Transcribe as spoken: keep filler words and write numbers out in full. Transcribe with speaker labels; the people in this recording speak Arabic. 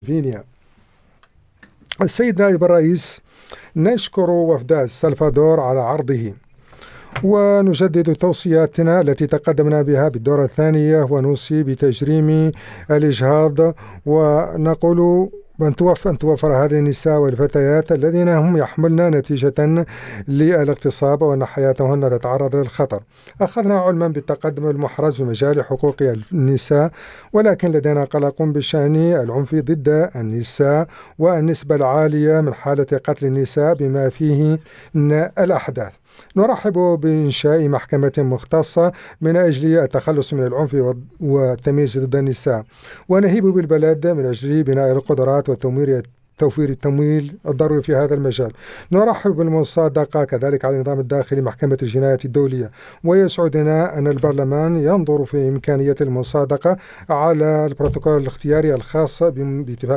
Speaker 1: فينيا. السيد نائب الرئيس، نشكر وفد السلفادور على عرضه، ونجدد توصياتنا التي تقدمنا بها بالدورة الثانية، ونوصي بتجريم الإجهاض، ونقول أن توفر هذه النساء والفتيات الذين هم يحملن نتيجة للاغتصاب وأن حياتهن تتعرض للخطر. أخذنا علما بالتقدم المحرز في مجال حقوق النساء، ولكن لدينا قلق بشأن العنف ضد النساء والنسبة العالية من حالة قتل النساء بما فيه الأحداث. نرحب بإنشاء محكمة مختصة من أجل التخلص من العنف والتمييز ضد النساء، ونهيب بالبلد من أجل بناء القدرات وتمويل توفير التمويل الضروري في هذا المجال. نرحب بالمصادقة كذلك على النظام الداخلي محكمة الجنايات الدولية، ويسعدنا أن البرلمان ينظر في إمكانية المصادقة على البروتوكول الاختياري الخاص باتفاق